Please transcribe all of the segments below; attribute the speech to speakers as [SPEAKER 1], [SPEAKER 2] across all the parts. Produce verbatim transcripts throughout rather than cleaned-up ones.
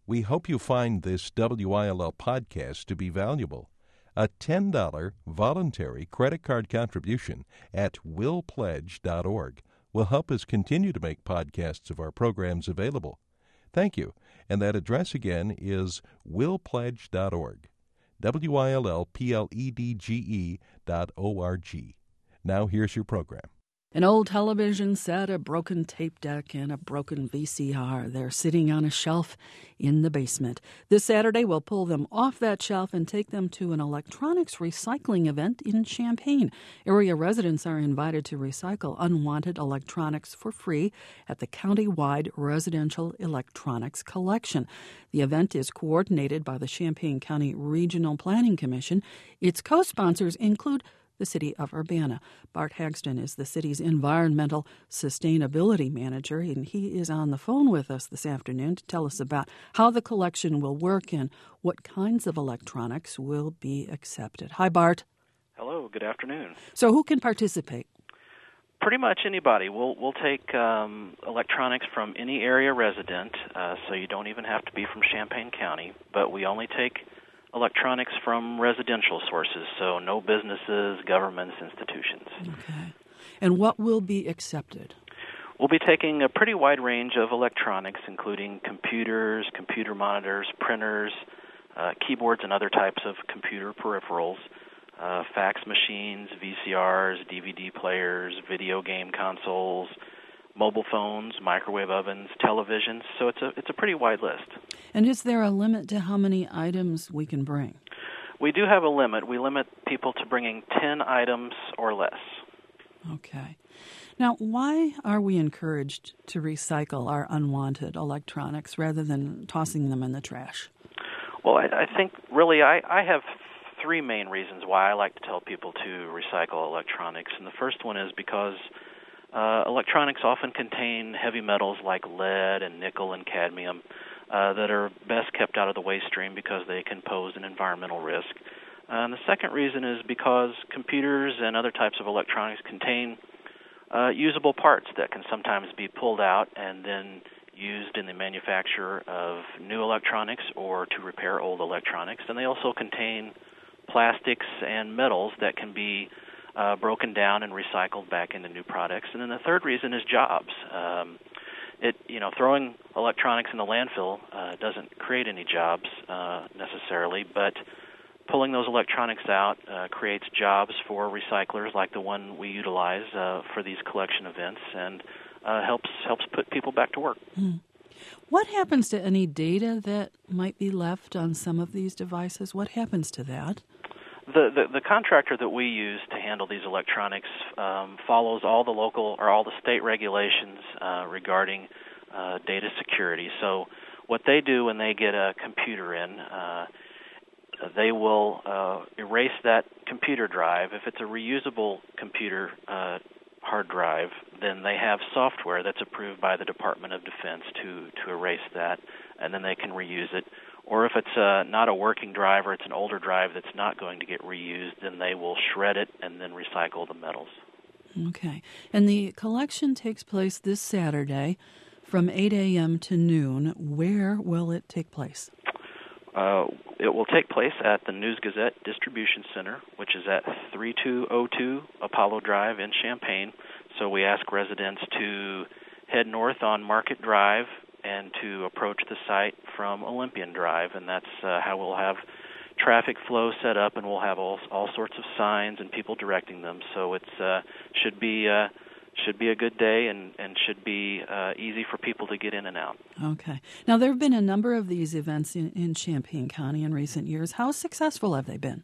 [SPEAKER 1] We hope you find this W I L L podcast to be valuable. A ten dollars voluntary credit card contribution at will pledge dot org will help us continue to make podcasts of our programs available. Thank you. And that address again is will pledge dot org. W I L L P L E D G E dot O R G. Now here's your program.
[SPEAKER 2] An old television set, a broken tape deck, and a broken V C R. They're sitting on a shelf in the basement. This Saturday, we'll pull them off that shelf and take them to an electronics recycling event in Champaign. Area residents are invited to recycle unwanted electronics for free at the county-wide Residential Electronics Collection. The event is coordinated by the Champaign County Regional Planning Commission. Its co-sponsors include the City of Urbana. Bart Hagston is the city's environmental sustainability manager, and he is on the phone with us this afternoon to tell us about how the collection will work and what kinds of electronics will be accepted. Hi, Bart.
[SPEAKER 3] Hello, good afternoon.
[SPEAKER 2] So who can participate?
[SPEAKER 3] Pretty much anybody. We'll we'll take um, electronics from any area resident, uh, so you don't even have to be from Champaign County, but we only take electronics from residential sources, so no businesses, governments, institutions.
[SPEAKER 2] Okay. And what will be accepted?
[SPEAKER 3] We'll be taking a pretty wide range of electronics, including computers, computer monitors, printers, uh, keyboards, and other types of computer peripherals, uh, fax machines, V C Rs, D V D players, video game consoles, mobile phones, microwave ovens, televisions. So it's a it's a pretty wide list.
[SPEAKER 2] And is there a limit to how many items we can bring?
[SPEAKER 3] We do have a limit. We limit people to bringing ten items or less.
[SPEAKER 2] Okay. Now, why are we encouraged to recycle our unwanted electronics rather than tossing them in the trash?
[SPEAKER 3] Well, I, I think really I, I have three main reasons why I like to tell people to recycle electronics. And the first one is because Uh, electronics often contain heavy metals like lead and nickel and cadmium uh, that are best kept out of the waste stream because they can pose an environmental risk. Uh, and the second reason is because computers and other types of electronics contain uh, usable parts that can sometimes be pulled out and then used in the manufacture of new electronics or to repair old electronics. And they also contain plastics and metals that can be Uh, broken down and recycled back into new products. And then the third reason is jobs. Um, it, you know, throwing electronics in the landfill uh, doesn't create any jobs uh, necessarily, but pulling those electronics out uh, creates jobs for recyclers like the one we utilize uh, for these collection events, and uh, helps helps put people back to work.
[SPEAKER 2] Hmm. What happens to any data that might be left on some of these devices? What happens to that?
[SPEAKER 3] The, the the contractor that we use to handle these electronics um, follows all the local or all the state regulations uh, regarding uh, data security. So what they do when they get a computer in, uh, they will uh, erase that computer drive. If it's a reusable computer uh, hard drive, then they have software that's approved by the Department of Defense to, to erase that, and then they can reuse it. Or if it's uh, not a working drive or it's an older drive that's not going to get reused, then they will shred it and then recycle the metals.
[SPEAKER 2] Okay. And the collection takes place this Saturday from eight a.m. to noon. Where will it take place?
[SPEAKER 3] Uh, it will take place at the News Gazette Distribution Center, which is at thirty-two oh two Apollo Drive in Champaign. So we ask residents to head north on Market Drive and to approach the site from Olympian Drive, and that's uh, how we'll have traffic flow set up, and we'll have all all sorts of signs and people directing them. So it's uh, should be uh, should be a good day and, and should be uh, easy for people to get in and out.
[SPEAKER 2] Okay. Now, there have been a number of these events in, in Champaign County in recent years. How successful have they been?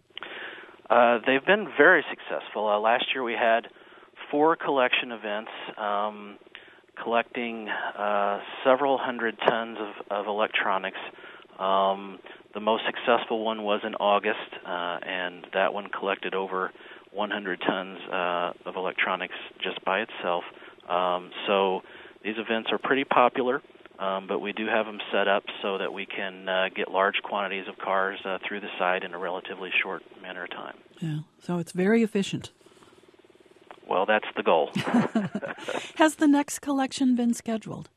[SPEAKER 3] Uh, they've been very successful. Uh, last year we had four collection events, um, collecting uh, several hundred tons of, of electronics. Um, the most successful one was in August, uh, and that one collected over one hundred tons uh, of electronics just by itself. Um, so these events are pretty popular, um, but we do have them set up so that we can uh, get large quantities of cars uh, through the site in a relatively short manner of time.
[SPEAKER 2] Yeah, so it's very efficient.
[SPEAKER 3] Well, that's the goal.
[SPEAKER 2] Has the next collection been scheduled?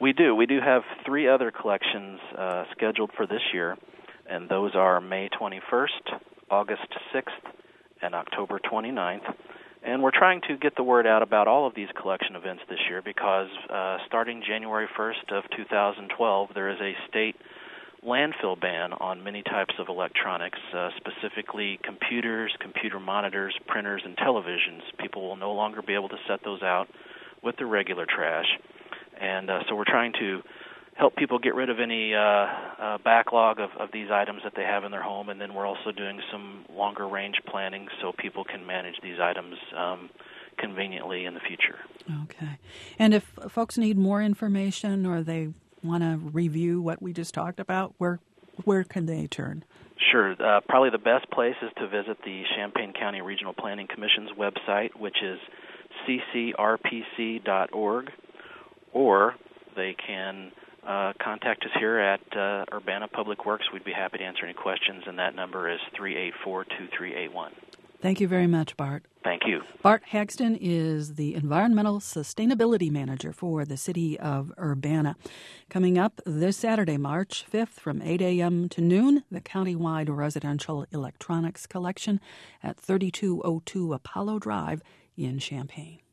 [SPEAKER 3] We do. We do have three other collections uh, scheduled for this year, and those are May twenty-first, August sixth, and October twenty-ninth. And we're trying to get the word out about all of these collection events this year because uh, starting January first of two thousand twelve, there is a state landfill ban on many types of electronics, uh, specifically computers, computer monitors, printers, and televisions. People will no longer be able to set those out with the regular trash. And uh, so we're trying to help people get rid of any uh, uh, backlog of, of these items that they have in their home, and then we're also doing some longer-range planning so people can manage these items um, conveniently in the future.
[SPEAKER 2] Okay. And if folks need more information or they want to review what we just talked about, where where can they turn?
[SPEAKER 3] Sure. Uh, probably the best place is to visit the Champaign County Regional Planning Commission's website, which is c c r p c dot org, or they can Uh, contact us here at uh, Urbana Public Works. We'd be happy to answer any questions, and that number is three eight four, two three eight one.
[SPEAKER 2] Thank you very much, Bart.
[SPEAKER 3] Thank you.
[SPEAKER 2] Bart Hagston is the Environmental Sustainability Manager for the City of Urbana. Coming up this Saturday, March fifth, from eight a.m. to noon, the countywide residential electronics collection at thirty-two oh two Apollo Drive in Champaign.